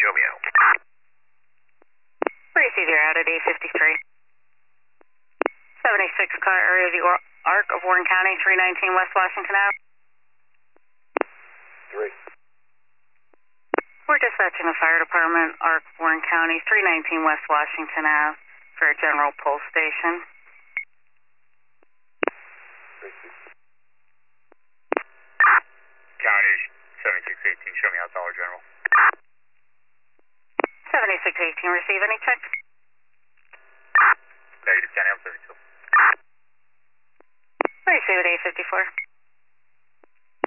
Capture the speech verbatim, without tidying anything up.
show me out. Receive your out at eight fifty-three. seventy-six car area of the or Arc of Warren County, three nineteen West Washington Ave. Three. We're dispatching the fire department, Arc of Warren County, three nineteen West Washington Ave for a general pull station. County seventy-six eighteen, show me out Dollar General. seventy-six eighteen, receive any check? Negative ten, I'm seventy-two. Receive at eight fifty-four.